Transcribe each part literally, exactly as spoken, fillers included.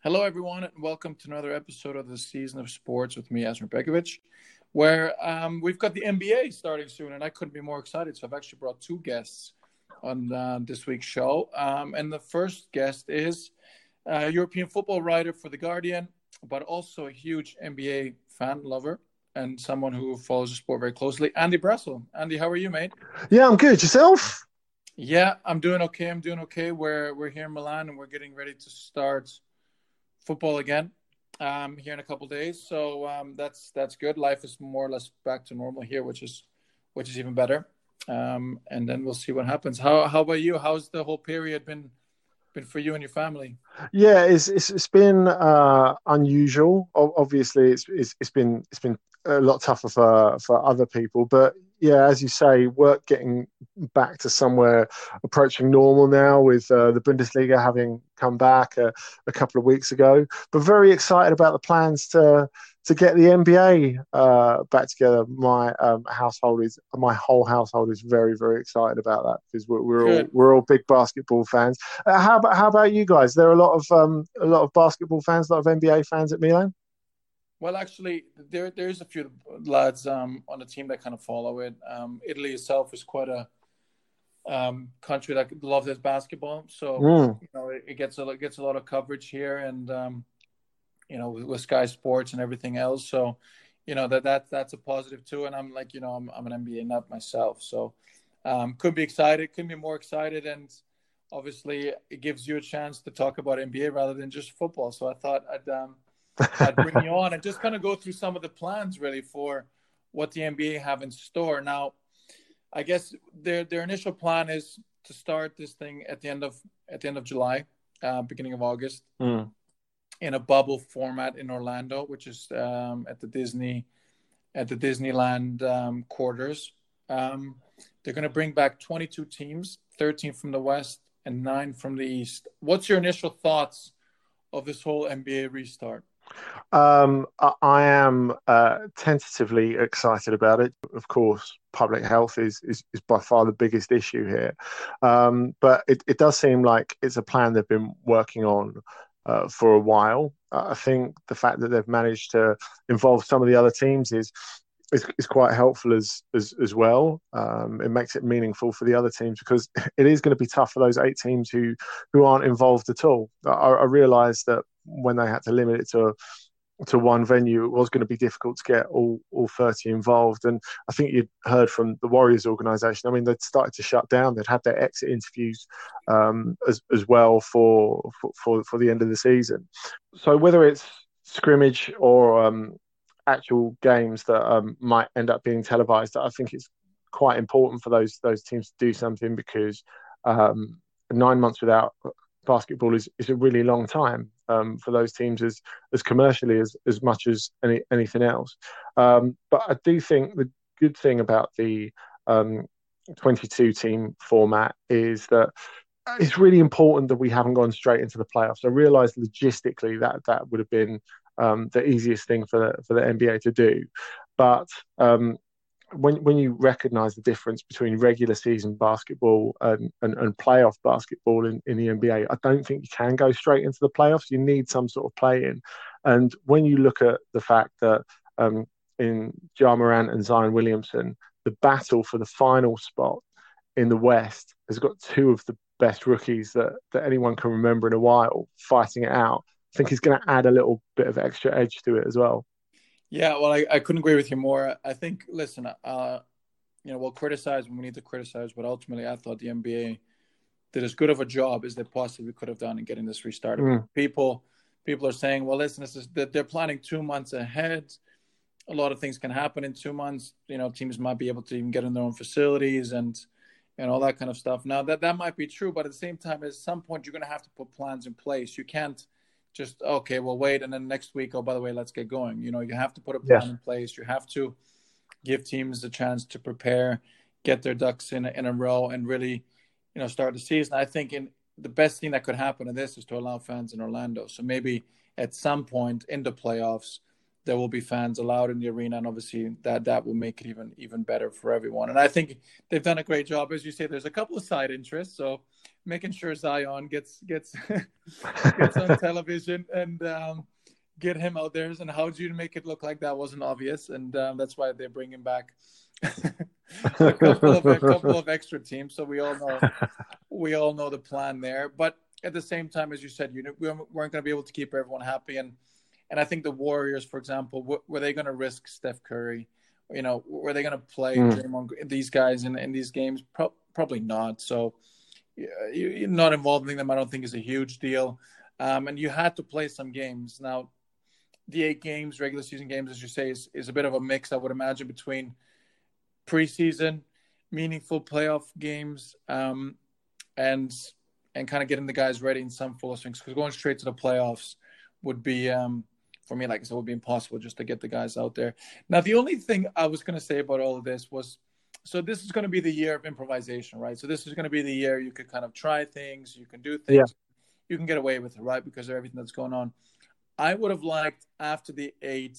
Hello, everyone, and welcome to another episode of the Season of Sports with me, Asmer Begovic, where um, we've got the N B A starting soon, and I couldn't be more excited. So I've actually brought two guests on uh, this week's show. Um, and the first guest is a European football writer for The Guardian, but also a huge N B A fan lover and someone who follows the sport very closely, Andy Brassel. Andy, how are you, mate? Yeah, I'm good. Yourself? Yeah, I'm doing okay. I'm doing okay. We're, we're here in Milan, and we're getting ready to start football again um, here in a couple of days. So um, that's that's good. Life is more or less back to normal here, which is which is even better. Um, and then we'll see what happens. How how about you? How's the whole period been been for you and your family? Yeah, it's it's, it's been uh, unusual. O- Obviously, it's, it's it's been it's been a lot tougher for for other people. But yeah, as you say, work getting back to somewhere approaching normal now with uh, the Bundesliga having come back a, a couple of weeks ago. But very excited about the plans to to get the N B A uh, back together. My um, household is my whole household is very very excited about that because we're, we're all Good. we're all big basketball fans. Uh, how about how about you guys? There are a lot of um, a lot of basketball fans, a lot of N B A fans at Milan. Well, actually, there there's a few lads um, on the team that kind of follow it. Um, Italy itself is quite a um, country that loves its basketball, so Mm. you know it, it gets a it gets a lot of coverage here, and um, you know, with, with Sky Sports and everything else. So, you know, that that that's a positive too. And I'm like, you know, I'm I'm an N B A nut myself, so um, could be excited, could be more excited, and obviously it gives you a chance to talk about N B A rather than just football. So I thought I'd um, I'd bring you on and just kind of go through some of the plans really for what the N B A have in store. Now, I guess their their initial plan is to start this thing at the end of at the end of July, uh, beginning of August Mm. in a bubble format in Orlando, which is um, at the Disney at the Disneyland um, quarters. Um, they're going to bring back twenty-two teams, thirteen from the West and nine from the East. What's your initial thoughts of this whole N B A restart? Um, I, I am uh, tentatively excited about it. Of course, public health is is, is by far the biggest issue here, um, but it, it does seem like it's a plan they've been working on uh, for a while. Uh, I think the fact that they've managed to involve some of the other teams is is, is quite helpful as as, as well. Um, it makes it meaningful for the other teams because it is going to be tough for those eight teams who who aren't involved at all. I, I realised that when they had to limit it to to one venue, it was going to be difficult to get all all thirty involved. And I think you'd heard from the Warriors organisation. I mean, they'd started to shut down. They'd had their exit interviews um, as as well for, for for the end of the season. So whether it's scrimmage or um, actual games that um, might end up being televised, I think it's quite important for those those teams to do something because um, nine months without basketball is, is a really long time um, for those teams as as commercially as, as much as any, anything else. Um, but I do think the good thing about the um, twenty-two team format is that it's really important that we haven't gone straight into the playoffs. I realise logistically that that would have been um, the easiest thing for the, for the N B A to do, but um, when when you recognise the difference between regular season basketball and, and, and playoff basketball in, in the N B A, I don't think you can go straight into the playoffs. You need some sort of play in. And when you look at the fact that um, in Ja Morant and Zion Williamson, the battle for the final spot in the West has got two of the best rookies that, that anyone can remember in a while fighting it out. I think he's going to add a little bit of extra edge to it as well. Yeah, well, I, I couldn't agree with you more. I think, listen, uh, you know, we'll criticize when we need to criticize, but ultimately, I thought the N B A did as good of a job as they possibly could have done in getting this restarted. Mm. People, people are saying, well, listen, this is they're planning two months ahead. A lot of things can happen in two months. You know, teams might be able to even get in their own facilities and and all that kind of stuff. Now that that might be true, but at the same time, at some point, you're going to have to put plans in place. You can't just okay, well, wait, and then next week, oh, by the way, let's get going. You know, you have to put a Yeah. plan in place. You have to give teams a chance to prepare, get their ducks in a, in a row, and really, you know, start the season. I think in the best thing that could happen in this is to allow fans in Orlando. So maybe at some point in the playoffs, there will be fans allowed in the arena, and obviously that that will make it even even better for everyone. And I think they've done a great job, as you say. There's a couple of side interests, so making sure Zion gets gets gets on television and um, get him out there. And how do you make it look like that wasn't obvious? And um, that's why they're bringing back a couple of a couple of extra teams. So we all know we all know the plan there. But at the same time, as you said, you know, we weren't going to be able to keep everyone happy. And And I think the Warriors, for example, w- were they going to risk Steph Curry? You know, were they going to play mm. Draymond, these guys in, in these games? Pro- probably not. So you, you're not involving them, I don't think, is a huge deal. Um, and you had to play some games. Now, the eight games, regular season games, as you say, is, is a bit of a mix, I would imagine, between preseason, meaningful playoff games, um, and and kind of getting the guys ready in some full swings. Because going straight to the playoffs would be um, – for me, like I said, it would be impossible just to get the guys out there. Now, the only thing I was going to say about all of this was, so this is going to be the year of improvisation, right? So this is going to be the year you could kind of try things, you can do things, yeah. you can get away with it, right? Because of everything that's going on. I would have liked after the eight,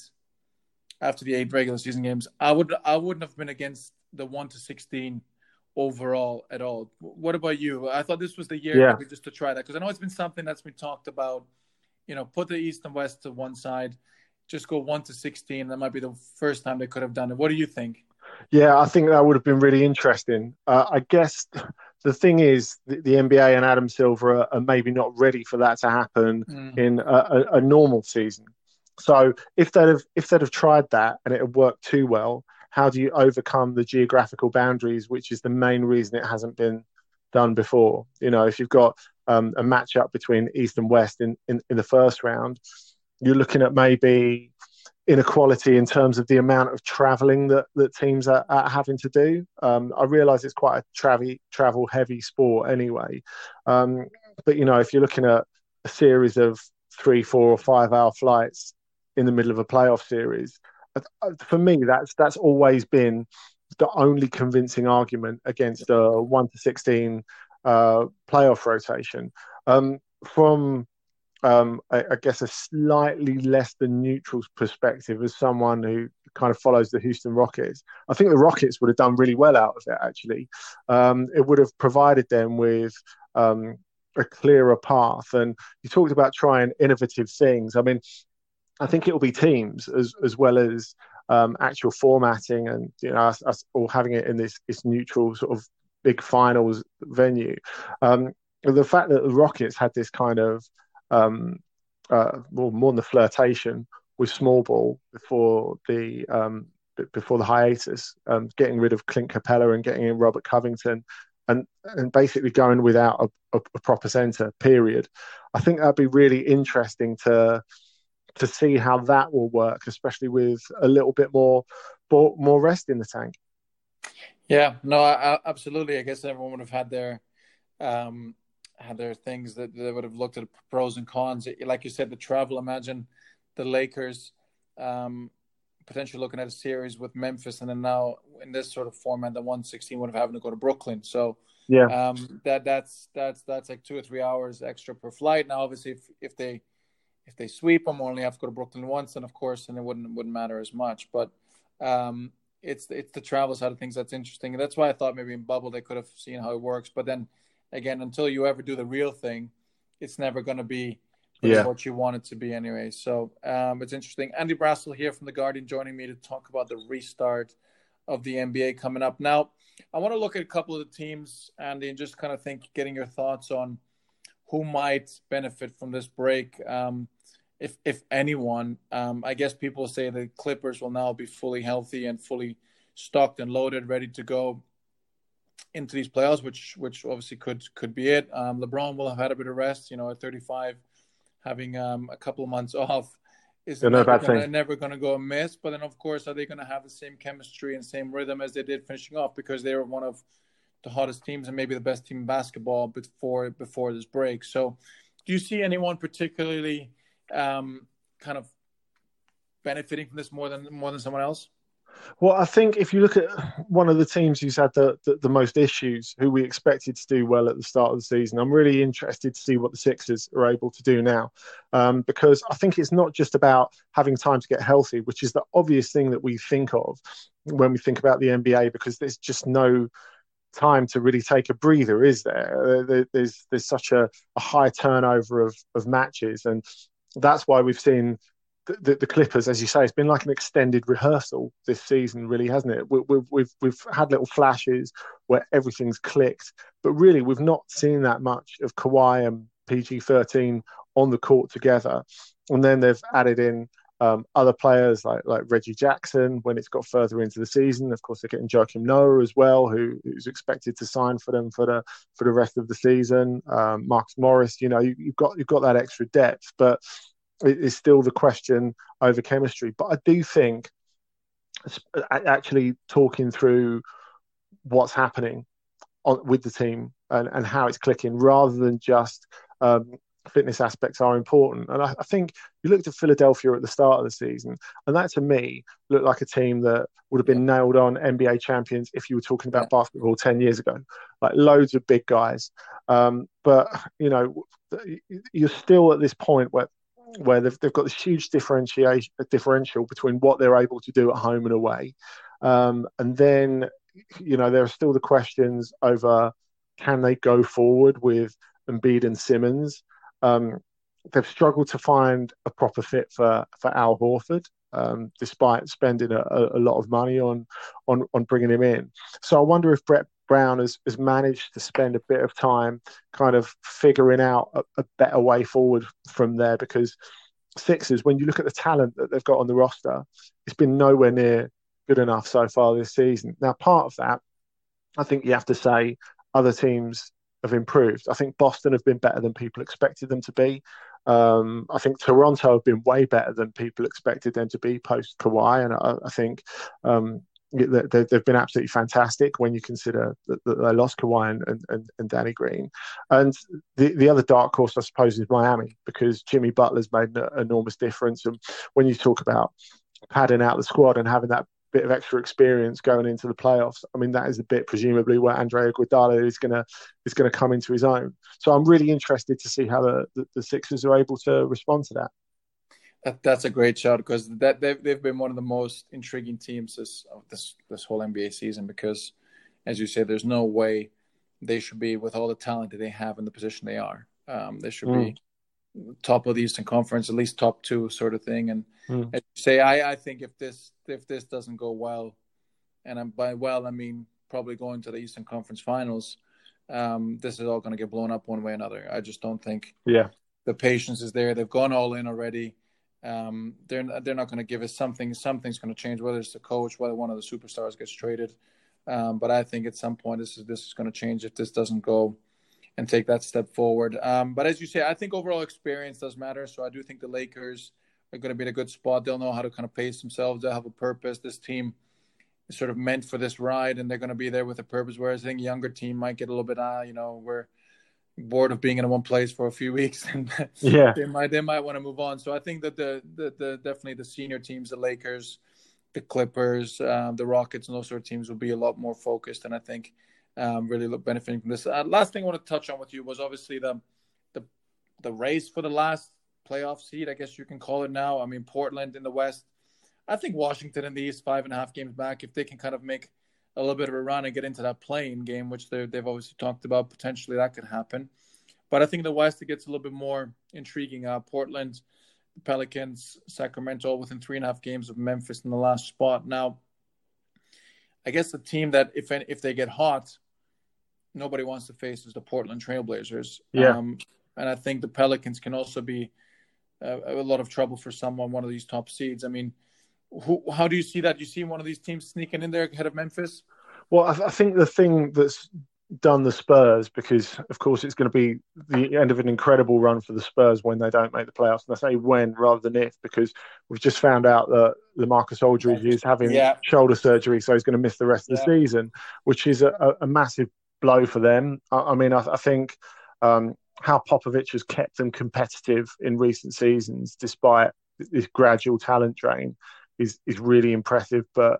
after the eight regular season games, I would I wouldn't have been against the one to sixteen overall at all. What about you? I thought this was the year yeah. maybe just to try that, because I know it's been something that's been talked about. You know, put the East and West to one side, just go one to sixteen. That might be the first time they could have done it. What do you think? Yeah, I think that would have been really interesting. Uh, I guess the thing is, the, the N B A and Adam Silver are, are maybe not ready for that to happen mm. in a, a, a normal season. So if they'd have if they'd have tried that and it had worked too well, how do you overcome the geographical boundaries, which is the main reason it hasn't been done before? You know, if you've got Um, a matchup between East and West in, in, in the first round, you're looking at maybe inequality in terms of the amount of travelling that, that teams are, are having to do. Um, I realise it's quite a travel travel heavy sport anyway, um, but you know, if you're looking at a series of three, four, or five hour flights in the middle of a playoff series, for me, that's that's always been the only convincing argument against a one to sixteen. Uh, playoff rotation. Um, from, um, I, I guess, a slightly less than neutral perspective, as someone who kind of follows the Houston Rockets, I think the Rockets would have done really well out of it, actually. Um, it would have provided them with um, a clearer path. And you talked about trying innovative things. I mean, I think it will be teams as as well as um, actual formatting and, you know, us, us all having it in this, this neutral sort of big finals venue. Um, the fact that the Rockets had this kind of, um, uh, well, more than the flirtation with small ball before the um, before the hiatus, um, getting rid of Clint Capella and getting in Robert Covington, and and basically going without a, a, a proper centre. Period. I think that'd be really interesting to to see how that will work, especially with a little bit more more rest in the tank. Yeah, no, I, I, absolutely. I guess everyone would have had their um, had their things that they would have looked at pros and cons. Like you said, the travel. Imagine the Lakers um, potentially looking at a series with Memphis, and then now in this sort of format, the one sixteen would have having to go to Brooklyn. So yeah, um, that that's that's that's like two or three hours extra per flight. Now, obviously, if if they if they sweep them, only have to go to Brooklyn once, and of course, and it wouldn't wouldn't matter as much. But um, It's it's the travel side of things that's interesting. And that's why I thought maybe in bubble they could have seen how it works. But then again, until you ever do the real thing, it's never going to be really yeah. what you want it to be anyway. So um, it's interesting. Andy Brassel here from The Guardian joining me to talk about the restart of the N B A coming up. Now, I want to look at a couple of the teams, Andy, and just kind of think, getting your thoughts on who might benefit from this break. Um, If if anyone, um, I guess people say the Clippers will now be fully healthy and fully stocked and loaded, ready to go into these playoffs, which which obviously could could be it. Um, LeBron will have had a bit of rest, you know, at thirty-five, having um, a couple of months off is yeah, never, no gonna, never gonna go amiss. But then, of course, are they going to have the same chemistry and same rhythm as they did finishing off, because they were one of the hottest teams and maybe the best team in basketball before before this break. So, do you see anyone particularly Um, kind of benefiting from this more than more than someone else? Well, I think if you look at one of the teams who's had the, the, the most issues, who we expected to do well at the start of the season, I'm really interested to see what the Sixers are able to do now. Um, because I think it's not just about having time to get healthy, which is the obvious thing that we think of when we think about the N B A, because there's just no time to really take a breather, is there? there there's there's such a, a high turnover of, of matches. And that's why we've seen the, the, the Clippers, as you say, it's been like an extended rehearsal this season, really, hasn't it? We, we've we've we've had little flashes where everything's clicked, but really we've not seen that much of Kawhi and P G thirteen on the court together. And then they've added in um, other players like like Reggie Jackson when it's got further into the season. Of course, they're getting Joakim Noah as well, who, who's expected to sign for them for the for the rest of the season. Um, Marcus Morris, you know, you, you've got you've got that extra depth, but it is still the question over chemistry. But I do think actually talking through what's happening on, with the team and, and how it's clicking, rather than just um, fitness aspects are important. And I, I think you looked at Philadelphia at the start of the season, and that to me looked like a team that would have been nailed on N B A champions if you were talking about yeah. basketball ten years ago. Like loads of big guys. Um, but, you know, you're still at this point where where they've, they've got this huge differentiation differential between what they're able to do at home and away. Um, and then, you know, there are still the questions over, can they go forward with Embiid and Simmons? Um, they've struggled to find a proper fit for, for Al Horford, um, despite spending a, a lot of money on, on, on bringing him in. So I wonder if Brett Brown has, has managed to spend a bit of time kind of figuring out a, a better way forward from there, because Sixers, when you look at the talent that they've got on the roster, it's been nowhere near good enough so far this season. Now, part of that, I think you have to say other teams have improved. I think Boston have been better than people expected them to be. Um, I think Toronto have been way better than people expected them to be post Kawhi, and I, I think um, they, they've been absolutely fantastic when you consider that, that they lost Kawhi and, and, and Danny Green. And the, the other dark horse, I suppose, is Miami, because Jimmy Butler's made an enormous difference. And when you talk about padding out the squad and having that bit of extra experience going into the playoffs, I mean, that is a bit presumably where Andre Iguodala is gonna is gonna come into his own. So I'm really interested to see how the, the, the Sixers are able to respond to that. That, that's a great shout, because that they've they've been one of the most intriguing teams this this this whole N B A season, because, as you say, there's no way they should be, with all the talent that they have in the position they are. Um, they should mm. be top of the Eastern Conference, at least top two, sort of thing. And mm. as you say, I, I think if this if this doesn't go well, and I'm, by well I mean probably going to the Eastern Conference Finals, um, this is all going to get blown up one way or another. I just don't think yeah the patience is there. They've gone all in already. Um, they're they're not going to give us something. Something's going to change, whether it's the coach, whether one of the superstars gets traded. Um, but I think at some point this is this is going to change if this doesn't go and take that step forward. Um, but as you say, I think overall experience does matter. So I do think the Lakers are going to be in a good spot. They'll know how to kind of pace themselves. They'll have a purpose. This team is sort of meant for this ride, and they're going to be there with a purpose. Whereas I think a younger team might get a little bit, ah, you know, we're bored of being in one place for a few weeks, and yeah, they might they might want to move on. So I think that the the, the definitely the senior teams, the Lakers, the Clippers, um, the Rockets, and those sort of teams will be a lot more focused, and I think um, really look benefiting from this. Uh, last thing I want to touch on with you was obviously the the the race for the last playoff seed, I guess you can call it now. I mean, Portland in the West. I think Washington in the East, five and a half games back, if they can kind of make a little bit of a run and get into that play-in game, which they've obviously talked about, potentially that could happen. But I think the West, it gets a little bit more intriguing. Uh, Portland, Pelicans, Sacramento, all within three and a half games of Memphis in the last spot. Now, I guess the team that, if if they get hot, nobody wants to face is the Portland Trailblazers. Yeah. Um, and I think the Pelicans can also be a, a lot of trouble for someone, one of these top seeds. I mean, Who, how do you see that? Do you see one of these teams sneaking in there ahead of Memphis? Well, I, I think the thing that's done the Spurs, because, of course, it's going to be the end of an incredible run for the Spurs when they don't make the playoffs. And I say when rather than if, because we've just found out that LaMarcus Aldridge is having yeah. shoulder surgery, so he's going to miss the rest of yeah. the season, which is a, a massive blow for them. I, I mean, I, I think um, how Popovich has kept them competitive in recent seasons, despite this gradual talent drain, is is really impressive. But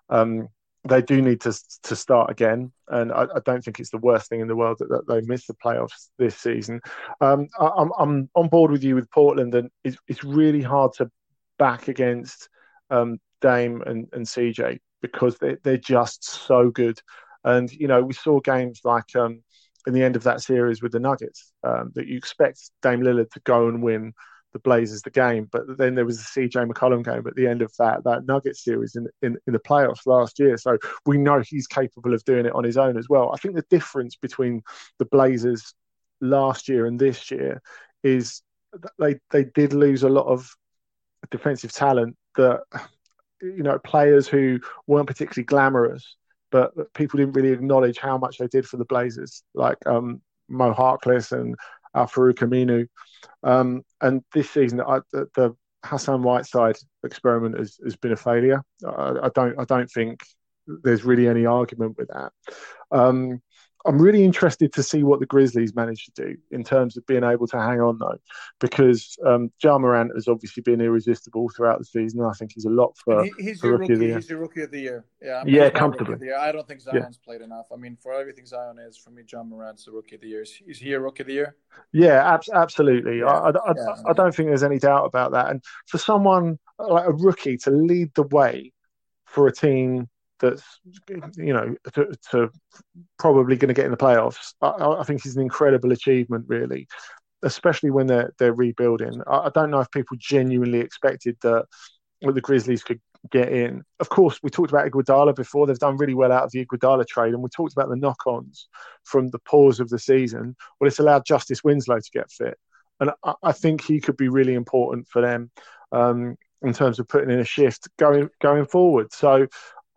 Um, they do need to to start again, and I, I don't think it's the worst thing in the world that, that they missed the playoffs this season. Um, I, I'm I'm on board with you with Portland, and it's it's really hard to back against um, Dame and, and C J because they they're just so good. And you know, we saw games like um, in the end of that series with the Nuggets um, that you expect Dame Lillard to go and win the Blazers the game, but then there was the C J McCollum game at the end of that that Nuggets series in, in in the playoffs last year. So we know he's capable of doing it on his own as well. I think the difference between the Blazers last year and this year is that they they did lose a lot of defensive talent that, you know, players who weren't particularly glamorous, but people didn't really acknowledge how much they did for the Blazers, like um, Mo Harkless and Al-Farouq Aminu. Um, and this season, I, the, the Hassan Whiteside experiment has, has been a failure. I, I don't I don't think there's really any argument with that. Um, I'm really interested to see what the Grizzlies manage to do in terms of being able to hang on, though, because um, Ja Morant has obviously been irresistible throughout the season. I think he's a lot for, he, he's for your rookie rookie. of the year. He's your rookie of the year. Yeah, I mean, yeah, he's my comfortably. rookie of the year. I don't think Zion's yeah. played enough. I mean, for everything Zion is, for me, Ja Morant's the rookie of the year. Is, is he a rookie of the year? Yeah, ab- absolutely. Yeah, I, I, yeah, I don't think there's any doubt about that. And for someone like a rookie to lead the way for a team that's, you know, to, to probably going to get in the playoffs, I, I think is an incredible achievement, really, especially when they're they're rebuilding. I, I don't know if people genuinely expected that the Grizzlies could get in. Of course, we talked about Iguodala before. They've done really well out of the Iguodala trade, and we talked about the knock-ons from the pause of the season. Well, it's allowed Justice Winslow to get fit, and I, I think he could be really important for them um, in terms of putting in a shift going going forward. So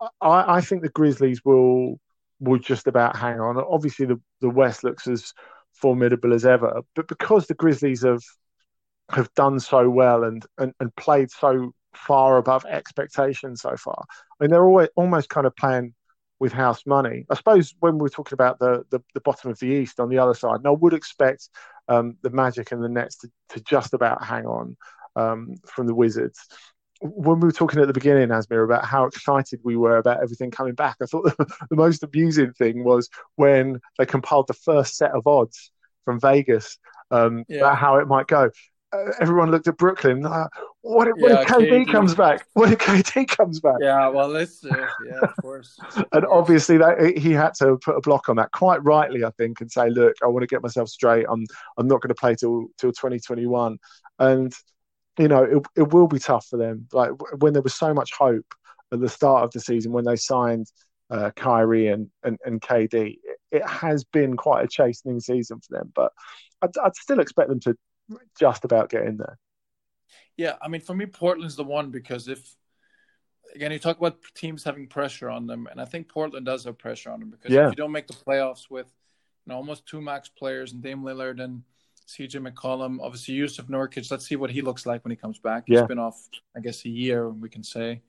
I, I think the Grizzlies will will just about hang on. Obviously, the, the West looks as formidable as ever, but because the Grizzlies have have done so well and, and, and played so far above expectations so far, I mean, they're always, almost kind of playing with house money. I suppose when we were talking about the, the, the bottom of the East on the other side, and I would expect um, the Magic and the Nets to, to just about hang on um, from the Wizards. When we were talking at the beginning, Asmir, about how excited we were about everything coming back, I thought the, the most amusing thing was when they compiled the first set of odds from Vegas um, yeah. about how it might go. Uh, everyone looked at Brooklyn. Uh, what if, yeah, if K D, K D comes back? What if K D comes back? Yeah, well, let's, uh, yeah, of course. and of course. obviously, that, he had to put a block on that, quite rightly, I think, and say, "Look, I want to get myself straight. I'm, I'm not going to play till till twenty twenty-one." And you know, it, it will be tough for them. Like when there was so much hope at the start of the season when they signed uh, Kyrie and, and, and K D, it, it has been quite a chastening season for them. But I'd, I'd still expect them to just about get in there. Yeah, I mean, for me, Portland's the one because if, again, you talk about teams having pressure on them, and I think Portland does have pressure on them because yeah. if you don't make the playoffs with, you know, almost two max players and Dame Lillard and C J McCollum, obviously Yusuf Nurkic. Let's see what he looks like when he comes back. He's yeah. been off, I guess, a year, we can say.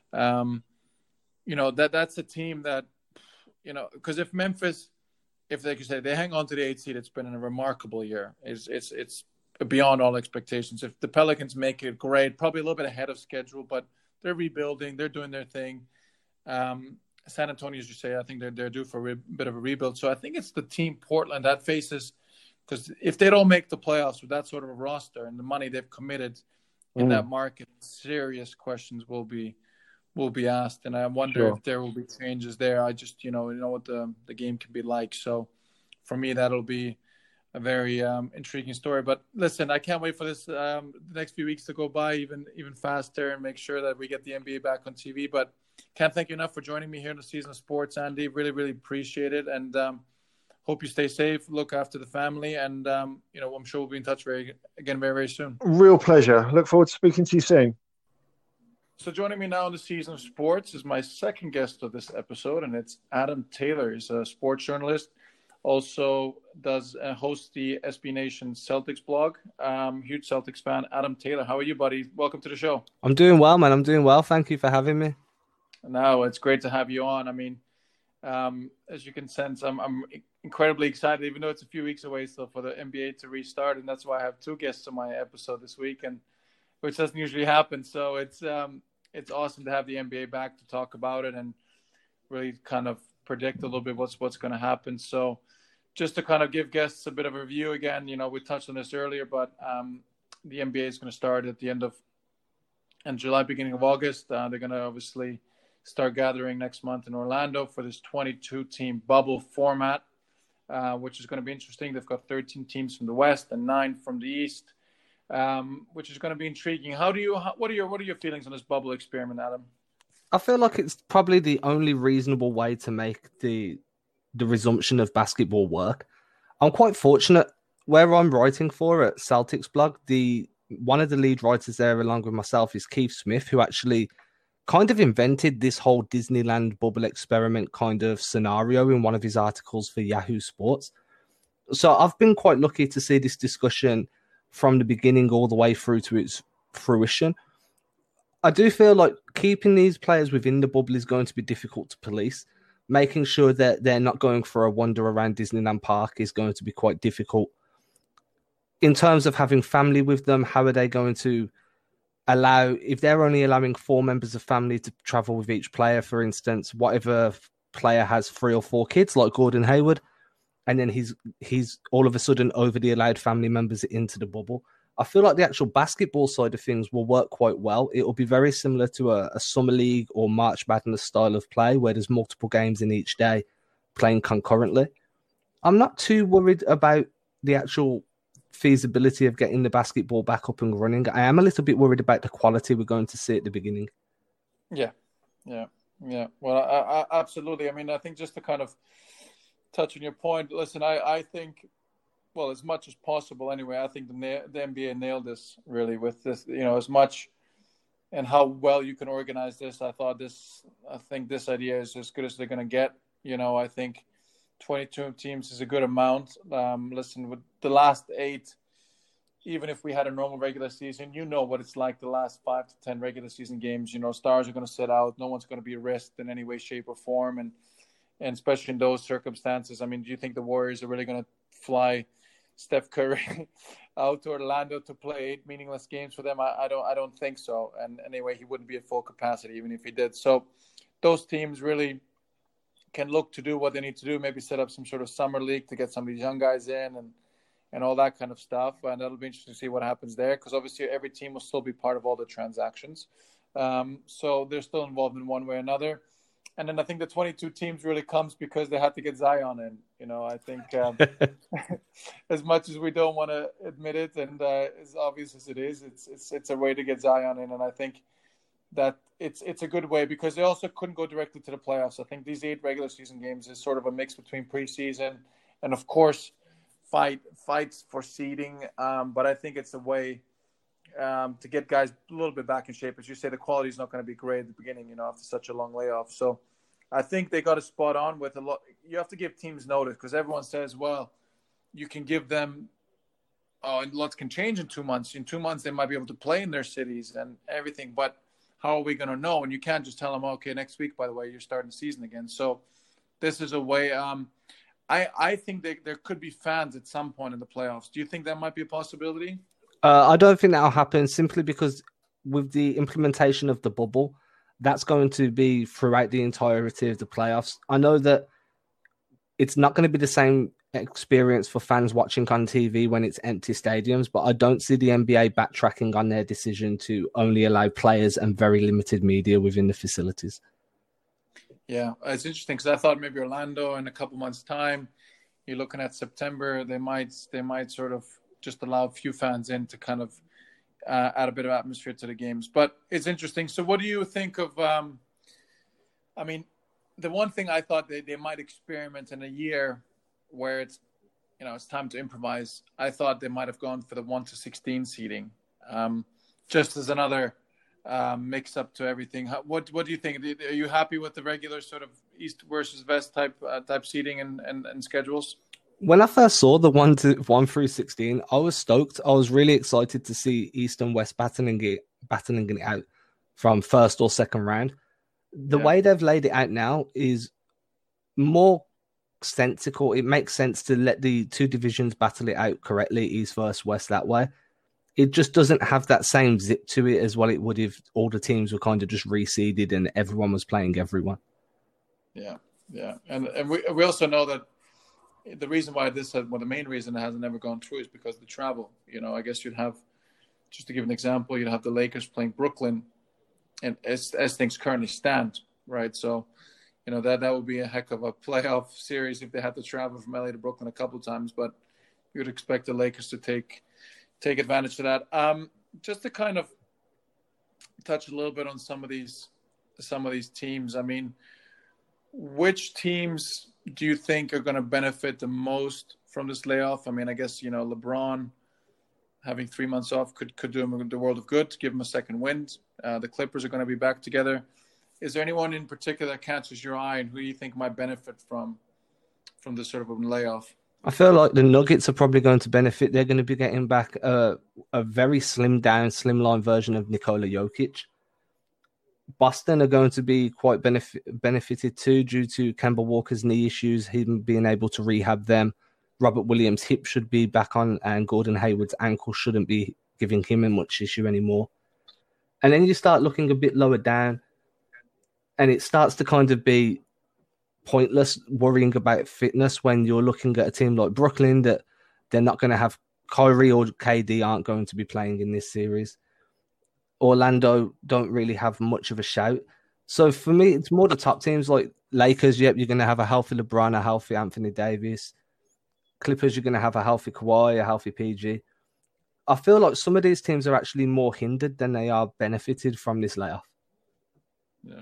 Um, you know, that that's a team that, you know, because if Memphis, if they could say they hang on to the eighth seed, it's been a remarkable year. It's it's it's beyond all expectations. If the Pelicans make it, great, probably a little bit ahead of schedule, but they're rebuilding, they're doing their thing. Um, San Antonio, as you say, I think they're they're due for a re- bit of a rebuild. So I think it's the team Portland that faces. Because if they don't make the playoffs with that sort of a roster and the money they've committed in mm. that market, serious questions will be will be asked. And I wonder sure. if there will be changes there. I just, you know, you know what the the game can be like. So for me, that'll be a very um, intriguing story. But listen, I can't wait for this um, the next few weeks to go by even even faster and make sure that we get the N B A back on T V. But can't thank you enough for joining me here in the Season of Sports, Andy. Really, really appreciate it. And um, hope you stay safe, look after the family, and, um, you know, I'm sure we'll be in touch very again very, very soon. Real pleasure. Look forward to speaking to you soon. So joining me now in the Season of Sports is my second guest of this episode, and it's Adam Taylor. He's a sports journalist, also does uh, host the S B Nation Celtics blog. Um, huge Celtics fan. Adam Taylor, how are you, buddy? Welcome to the show. I'm doing well, man. I'm doing well. Thank you for having me. No, it's great to have you on. I mean, um, as you can sense, I'm I'm incredibly excited, even though it's a few weeks away still for the N B A to restart, and that's why I have two guests on my episode this week, and which doesn't usually happen. So it's um, it's awesome to have the N B A back to talk about it and really kind of predict a little bit what's what's going to happen. So just to kind of give guests a bit of a review again, you know, we touched on this earlier, but um, the N B A is going to start at the end of in July, beginning of August. Uh, they're going to obviously start gathering next month in Orlando for this twenty-two team bubble format, uh, which is going to be interesting. They've got thirteen teams from the West and nine from the East, um, which is going to be intriguing. How do you? How, what are your What are your feelings on this bubble experiment, Adam? I feel like it's probably the only reasonable way to make the the resumption of basketball work. I'm quite fortunate where I'm writing for at Celtics blog. The one of the lead writers there, along with myself, is Keith Smith, who actually kind of invented this whole Disneyland bubble experiment kind of scenario in one of his articles for Yahoo Sports. So I've been quite lucky to see this discussion from the beginning all the way through to its fruition. I do feel like keeping these players within the bubble is going to be difficult to police. Making sure that they're not going for a wander around Disneyland Park is going to be quite difficult. In terms of having family with them, how are they going to allow, if they're only allowing four members of family to travel with each player, for instance, whatever player has three or four kids, like Gordon Hayward, and then he's he's all of a sudden overly allowed family members into the bubble. I feel like the actual basketball side of things will work quite well. It will be very similar to a, a summer league or March Madness style of play where there's multiple games in each day playing concurrently. I'm not too worried about the actual feasibility of getting the basketball back up and running. I am a little bit worried about the quality we're going to see at the beginning. Yeah, yeah, yeah. Well, I, I, absolutely. I mean, I think just to kind of touch on your point, listen, I, I think, well, as much as possible anyway, I think the, the N B A nailed this really with this, you know, as much and how well you can organize this. I thought this, I think this idea is as good as they're going to get. You know, I think twenty-two teams is a good amount. Um, listen, with the last eight, even if we had a normal regular season, you know what it's like the last five to ten regular season games. You know, stars are going to sit out. No one's going to be risked in any way, shape, or form. And, and especially in those circumstances, I mean, do you think the Warriors are really going to fly Steph Curry out to Orlando to play eight meaningless games for them? I, I don't I don't think so. And anyway, he wouldn't be at full capacity even if he did. So those teams really can look to do what they need to do, maybe set up some sort of summer league to get some of these young guys in and, and all that kind of stuff. And that'll be interesting to see what happens there because obviously every team will still be part of all the transactions. Um, so they're still involved in one way or another. And then I think the twenty-two teams really comes because they had to get Zion in. You know, I think um, as much as we don't want to admit it, and uh, as obvious as it is, it's it's it's a way to get Zion in. And I think that it's it's a good way because they also couldn't go directly to the playoffs. I think these eight regular season games is sort of a mix between preseason and, of course, fight fights for seeding. Um, but I think it's a way um, to get guys a little bit back in shape. As you say, the quality is not going to be great at the beginning, you know, after such a long layoff. So I think they got a spot on with a lot. You have to give teams notice because everyone says, well, you can give them, oh, and lots can change in two months. In two months, they might be able to play in their cities and everything. But how are we going to know? And you can't just tell them, okay, next week, by the way, you're starting the season again. So this is a way. Um, I, I think that there could be fans at some point in the playoffs. Do you think that might be a possibility? Uh, I don't think that'll happen simply because with the implementation of the bubble, that's going to be throughout the entirety of the playoffs. I know that it's not going to be the same experience for fans watching on T V when it's empty stadiums, but I don't see the N B A backtracking on their decision to only allow players and very limited media within the facilities. Yeah, it's interesting because I thought maybe Orlando in a couple months' time, you're looking at September, they might they might sort of just allow a few fans in to kind of uh, add a bit of atmosphere to the games. But it's interesting. So what do you think of, um, I mean, the one thing I thought they, they might experiment in a year where it's, you know, it's time to improvise. I thought they might have gone for the one to sixteen seeding, um, just as another um, mix up to everything. How, what what do you think? Are you happy with the regular sort of East versus West type uh, type seeding and, and, and schedules? When I first saw the one to one through sixteen, I was stoked. I was really excited to see East and West battling it, battling it out from first or second round. The yeah. way they've laid it out now is more sensical. It makes sense to let the two divisions battle it out correctly, East versus West that way. it just doesn't have that same zip to it as what it would if all the teams were kind of just reseeded and everyone was playing everyone. Yeah, yeah. And and we we also know that the reason why this, has, well, the main reason it hasn't ever gone through is because of the travel. You know, I guess you'd have, just to give an example, you'd have the Lakers playing Brooklyn, and as as things currently stand, right? So, you know, that, that would be a heck of a playoff series if they had to travel from L A to Brooklyn a couple of times, but you would expect the Lakers to take take advantage of that. Um, just to kind of touch a little bit on some of these some of these teams. I mean, which teams do you think are going to benefit the most from this layoff? I mean, I guess, you know, LeBron having three months off could, could do him the world of good, to give him a second wind. Uh, the Clippers are going to be back together. Is there anyone in particular that catches your eye, and who do you think might benefit from from this sort of a layoff? I feel like the Nuggets are probably going to benefit. They're going to be getting back a, a very slim down, slimline version of Nikola Jokic. Boston are going to be quite benefit, benefited too due to Kemba Walker's knee issues, him being able to rehab them. Robert Williams' hip should be back on, and Gordon Hayward's ankle shouldn't be giving him a much issue anymore. And then you start looking a bit lower down, and it starts to kind of be pointless worrying about fitness when you're looking at a team like Brooklyn that they're not going to have Kyrie or K D aren't going to be playing in this series. Orlando don't really have much of a shout. So for me, it's more the top teams like Lakers. Yep, you're going to have a healthy LeBron, a healthy Anthony Davis. Clippers, you're going to have a healthy Kawhi, a healthy P G. I feel like some of these teams are actually more hindered than they are benefited from this layoff. Yeah.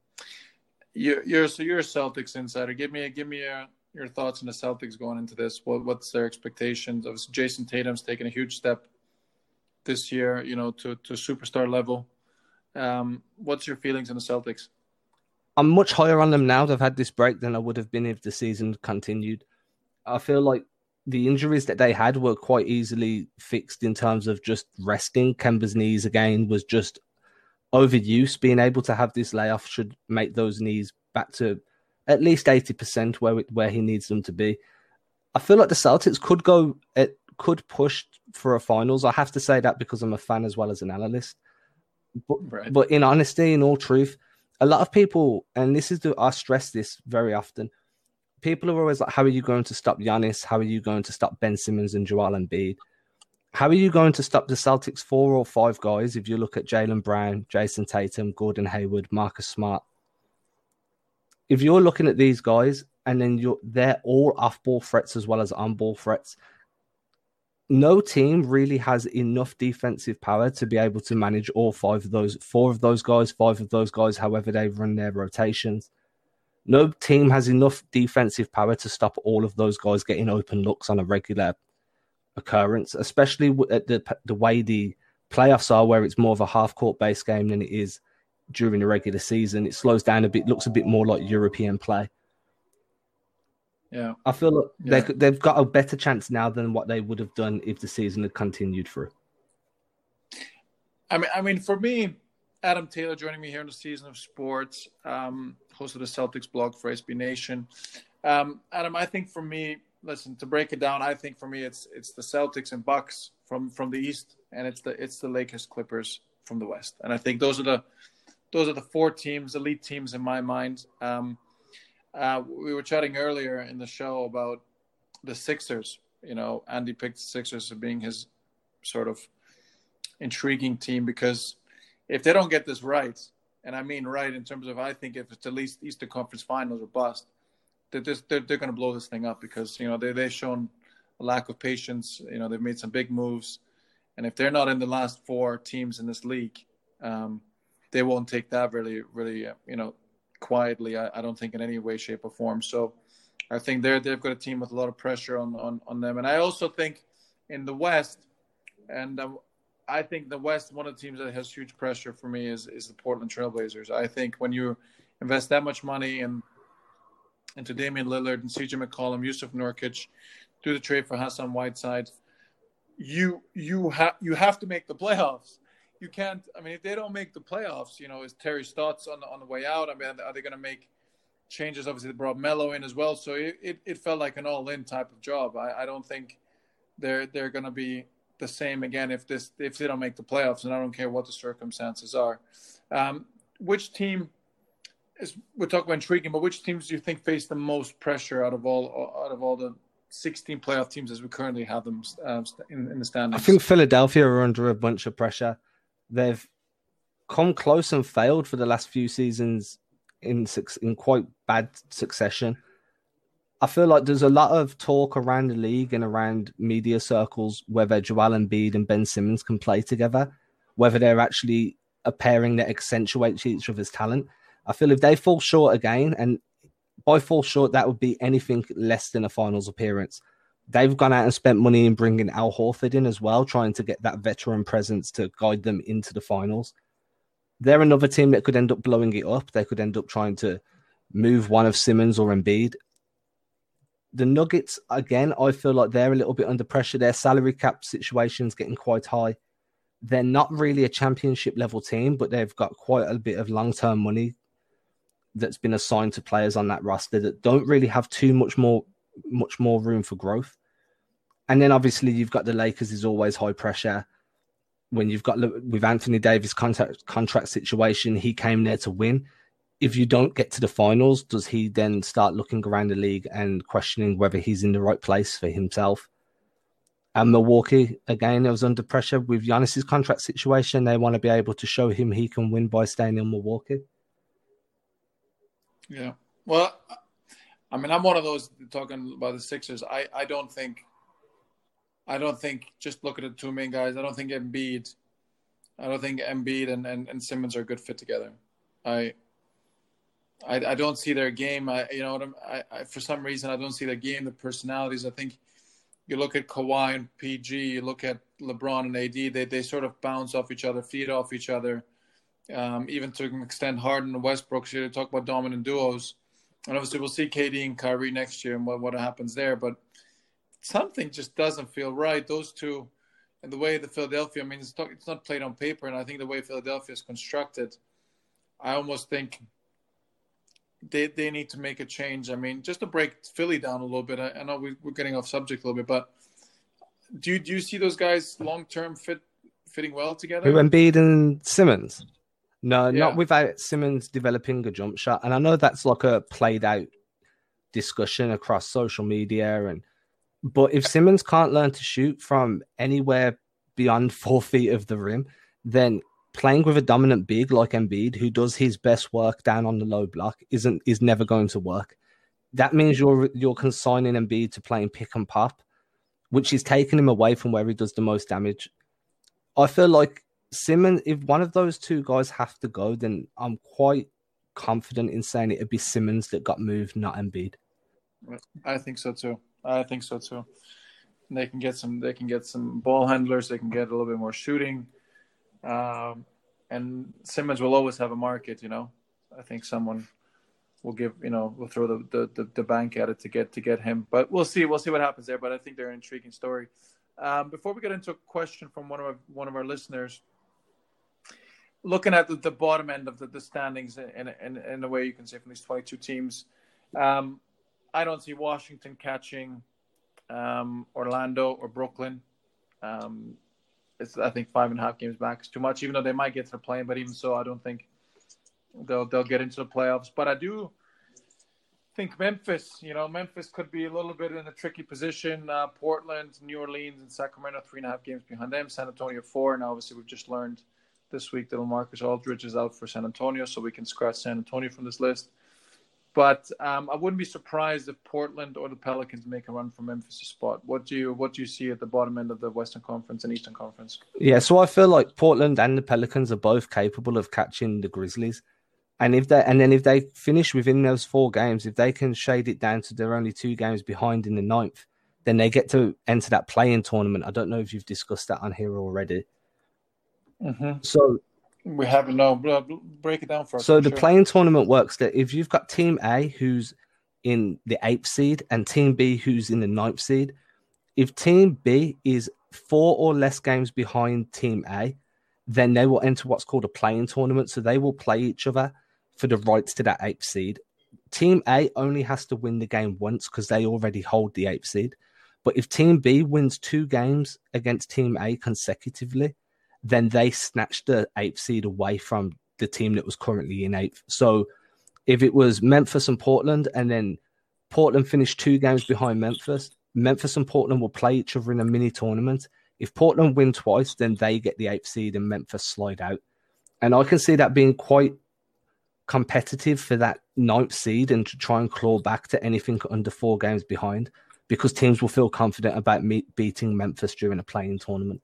You're, you're so you're a Celtics insider. Give me a, give me a, your thoughts on the Celtics going into this. What what's their expectations? Obviously, Jason Tatum's taken a huge step this year, you know, to to superstar level. Um, what's your feelings on the Celtics? I'm much higher on them now. They've had this break than I would have been if the season continued. I feel like the injuries that they had were quite easily fixed in terms of just resting. Kemba's knees again was just overuse. Being able to have this layoff should make those knees back to at least eighty percent where it, where he needs them to be. I feel like the Celtics could go, it could push for a finals. I have to say that because I'm a fan as well as an analyst. But, right. but in honesty, in all truth, a lot of people, and this is the, I stress this very often, people are always like, how are you going to stop Giannis? How are you going to stop Ben Simmons and Joel Embiid? How are you going to stop the Celtics four or five guys if you look at Jaylen Brown, Jason Tatum, Gordon Hayward, Marcus Smart? If you're looking at these guys and then you're they're all off-ball threats as well as on-ball threats, no team really has enough defensive power to be able to manage all five of those, four of those guys, five of those guys, however they run their rotations. No team has enough defensive power to stop all of those guys getting open looks on a regular occurrence, especially at the the way the playoffs are, where it's more of a half-court based game than it is during the regular season. It slows down a bit, looks a bit more like European play. Yeah, I feel like yeah. they, they've got a better chance now than what they would have done if the season had continued through. I mean, I mean, for me, Adam Taylor joining me here in the Season of Sports, um, host of the Celtics blog for S B Nation. Um, Adam, I think for me, listen, to break it down, I think for me it's it's the Celtics and Bucks from, from the East, and it's the it's the Lakers Clippers from the West. And I think those are the those are the four teams, elite teams in my mind. Um, uh, we were chatting earlier in the show about the Sixers. You know, Andy picked the Sixers as being his sort of intriguing team because if they don't get this right, and I mean right in terms of I think if it's at least Eastern Conference Finals or bust, they're just, they're, they're going to blow this thing up because, you know, they, they've shown a lack of patience. You know, they've made some big moves. And if they're not in the last four teams in this league, um, they won't take that really, really, uh, you know, quietly, I, I don't think in any way, shape, or form. So I think they're, they've got a team with a lot of pressure on, on, on them. And I also think in the West, and um, I think the West, one of the teams that has huge pressure for me is, is the Portland Trailblazers. I think when you invest that much money in into Damian Lillard and C J McCollum, Yusuf Nurkic, do the trade for Hassan Whiteside, you you have you have to make the playoffs. You can't. I mean, if they don't make the playoffs, you know, is Terry Stotts on the, on the way out? I mean, are they going to make changes? Obviously, they brought Melo in as well, so it, it, it felt like an all-in type of job. I, I don't think they're they're going to be the same again if this if they don't make the playoffs, and I don't care what the circumstances are. Um, which team is we're talking about intriguing, but which teams do you think face the most pressure out of all out of all the sixteen playoff teams as we currently have them uh, in, in the standings? I think Philadelphia are under a bunch of pressure. They've come close and failed for the last few seasons in in quite bad succession. I feel like there's a lot of talk around the league and around media circles whether Joel Embiid and Ben Simmons can play together, whether they're actually a pairing that accentuates each other's talent. I feel if they fall short again, and by fall short, that would be anything less than a finals appearance. They've gone out and spent money in bringing Al Horford in as well, trying to get that veteran presence to guide them into the finals. They're another team that could end up blowing it up. They could end up trying to move one of Simmons or Embiid. The Nuggets, again, I feel like they're a little bit under pressure. Their salary cap situation's getting quite high. They're not really a championship level team, but they've got quite a bit of long-term money that's been assigned to players on that roster that don't really have too much more much more room for growth. And then obviously you've got the Lakers is always high pressure. When you've got with Anthony Davis' contract contract situation, he came there to win. If you don't get to the finals, does he then start looking around the league and questioning whether he's in the right place for himself? And Milwaukee, again, it was under pressure with Giannis's contract situation. They want to be able to show him he can win by staying in Milwaukee. Yeah. Well, I mean, I'm one of those talking about the Sixers. I, I don't think, I don't think, just look at the two main guys. I don't think Embiid, I don't think Embiid and, and, and Simmons are a good fit together. I, I, I don't see their game. I, you know what I'm, I, I, for some reason, I don't see their game, the personalities. I think you look at Kawhi and P G, you look at LeBron and A D, they, they sort of bounce off each other, feed off each other. Um, even to an extent, Harden and Westbrook, so you talk about dominant duos. And obviously we'll see K D and Kyrie next year and what, what happens there. But something just doesn't feel right. Those two, and the way the Philadelphia, I mean, it's, talk, it's not played on paper, and I think the way Philadelphia is constructed, I almost think they they need to make a change. I mean, just to break Philly down a little bit, I, I know we, we're getting off subject a little bit, but do you, do you see those guys long-term fit fitting well together? Who, Embiid and Simmons? No, Yeah. not without Simmons developing a jump shot. And I know that's like a played out discussion across social media. And but if Simmons can't learn to shoot from anywhere beyond four feet of the rim, then playing with a dominant big like Embiid, who does his best work down on the low block, isn't is never going to work. That means you're you're consigning Embiid to playing pick and pop, which is taking him away from where he does the most damage. I feel like Simmons, if one of those two guys have to go, then I'm quite confident in saying it'd be Simmons that got moved, not Embiid. I think so too. I think so too. And they can get some. They can get some ball handlers. They can get a little bit more shooting. Um, and Simmons will always have a market. You know, I think someone will give. You know, will throw the, the, the, the bank at it to get to get him. But we'll see. We'll see what happens there. But I think they're an intriguing story. Um, before we get into a question from one of our, one of our listeners. Looking at the, the bottom end of the, the standings in, in in a way you can say from these twenty-two teams, um, I don't see Washington catching um, Orlando or Brooklyn. Um, it's I think five and a half games back is too much, even though they might get to the play-in. But even so, I don't think they'll they'll get into the playoffs. But I do think Memphis, you know, Memphis could be a little bit in a tricky position. Uh, Portland, New Orleans, and Sacramento, three and a half games behind them. San Antonio, four. And obviously, we've just learned this week that LaMarcus Aldridge is out for San Antonio, so we can scratch San Antonio from this list. But um, I wouldn't be surprised if Portland or the Pelicans make a run for Memphis' spot. What do you what do you see at the bottom end of the Western Conference and Eastern Conference? Yeah, so I feel like Portland and the Pelicans are both capable of catching the Grizzlies. And if they and then if they finish within those four games, if they can shade it down to they're only two games behind in the ninth, then they get to enter that play-in tournament. I don't know if you've discussed that on here already. Mm-hmm. So we haven't. No, break it down for us. So for the sure. play-in tournament works that if you've got Team A who's in the eighth seed and Team B who's in the ninth seed, if Team B is four or less games behind Team A, then they will enter what's called a play-in tournament. So they will play each other for the rights to that eighth seed. Team A only has to win the game once because they already hold the eighth seed. But if Team B wins two games against Team A consecutively, then they snatch the eighth seed away from the team that was currently in eighth. So if it was Memphis and Portland, and then Portland finished two games behind Memphis, Memphis and Portland will play each other in a mini tournament. If Portland win twice, then they get the eighth seed and Memphis slide out. And I can see that being quite competitive for that ninth seed and to try and claw back to anything under four games behind, because teams will feel confident about me- beating Memphis during a playing tournament.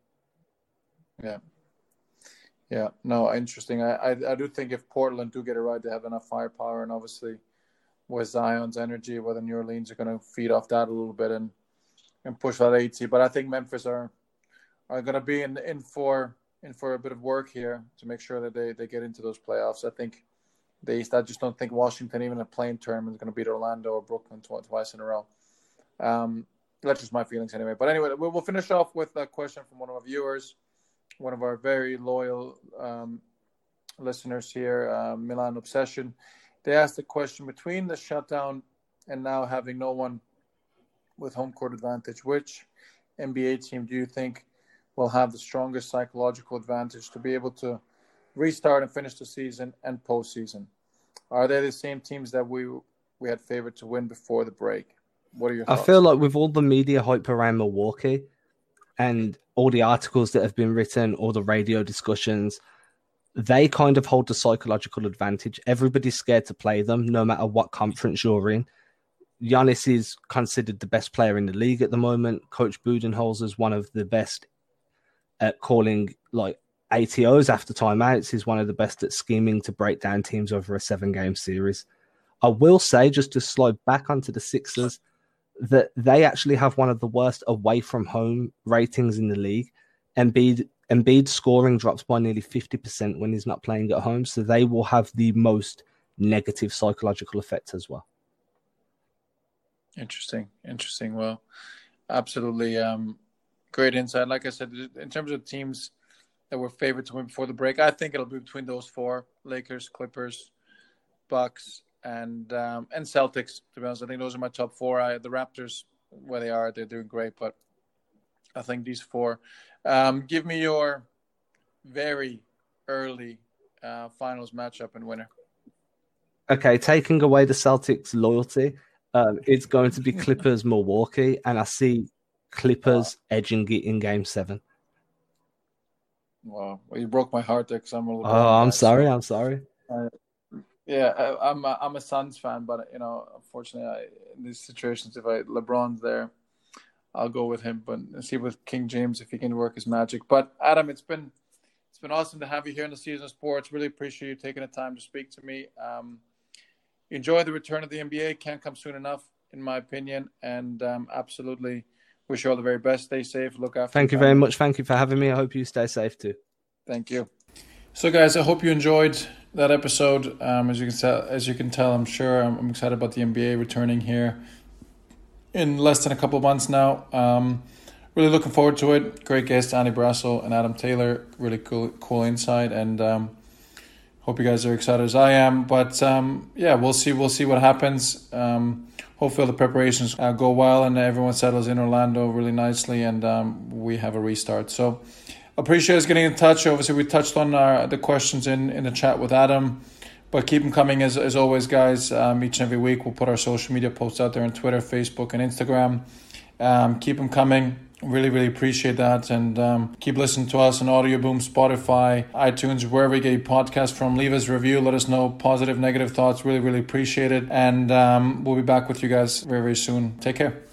Yeah. Yeah, no, interesting. I, I I do think if Portland do get it right, they have enough firepower, and obviously with Zion's energy, whether New Orleans are going to feed off that a little bit and, and push that eight seed. But I think Memphis are are going to be in in for in for a bit of work here to make sure that they, they get into those playoffs. I think they I just don't think Washington, even a playing tournament, is going to beat Orlando or Brooklyn tw- twice in a row. Um, that's just my feelings anyway. But anyway, we'll, we'll finish off with a question from one of our viewers. One of our very loyal um, listeners here, uh, Milan Obsession. They asked the question, between the shutdown and now having no one with home court advantage, which N B A team do you think will have the strongest psychological advantage to be able to restart and finish the season and postseason? Are they the same teams that we we had favored to win before the break? What are your thoughts? I feel like with all the media hype around Milwaukee and all the articles that have been written, all the radio discussions, they kind of hold the psychological advantage. Everybody's scared to play them, no matter what conference you're in. Giannis is considered the best player in the league at the moment. Coach Budenholzer is one of the best at calling like A T Os after timeouts. He's one of the best at scheming to break down teams over a seven-game series. I will say, just to slide back onto the Sixers, that they actually have one of the worst away from home ratings in the league. Embiid, Embiid scoring drops by nearly fifty percent when he's not playing at home, so they will have the most negative psychological effect as well. Interesting, interesting. Well, absolutely um, great insight. Like I said, in terms of teams that were favored to win before the break, I think it'll be between those four: Lakers, Clippers, Bucks, and um, and Celtics. To be honest, I think those are my top four. I, the Raptors, where they are, they're doing great, but I think these four. Um, give me your very early uh, finals matchup and winner. Okay, taking away the Celtics' loyalty, um, it's going to be Clippers Milwaukee, and I see Clippers wow. edging it in Game Seven. Wow, well, you broke my heart there because I'm a little. Oh, I'm sorry. So, I'm sorry. Uh, yeah, I, I'm a, I'm a Suns fan, but you know, unfortunately, I, in these situations, if I LeBron's there, I'll go with him. But see with King James if he can work his magic. But Adam, it's been it's been awesome to have you here in the Season of Sports. Really appreciate you taking the time to speak to me. Um, enjoy the return of the N B A. Can't come soon enough, in my opinion. And um, absolutely wish you all the very best. Stay safe. Look after. Thank you very much. Thank you for having me. I hope you stay safe too. Thank you. So, guys, I hope you enjoyed that episode. Um, as you can tell, as you can tell, I'm sure I'm, I'm excited about the N B A returning here in less than a couple of months now. Um, really looking forward to it. Great guests, Andy Brassel and Adam Taylor. Really cool, cool insight, and um, hope you guys are excited as I am. But um, yeah, we'll see. We'll see what happens. Um, hopefully, the preparations uh, go well, and everyone settles in Orlando really nicely, and um, we have a restart. So, appreciate us getting in touch. Obviously, we touched on our, the questions in, in the chat with Adam. But keep them coming as as always, guys. Um, each and every week, we'll put our social media posts out there on Twitter, Facebook, and Instagram. Um, keep them coming. Really, really appreciate that. And um, keep listening to us on Audio Boom, Spotify, iTunes, wherever you get your podcast from. Leave us a review. Let us know positive, negative thoughts. Really, really appreciate it. And um, we'll be back with you guys very, very soon. Take care.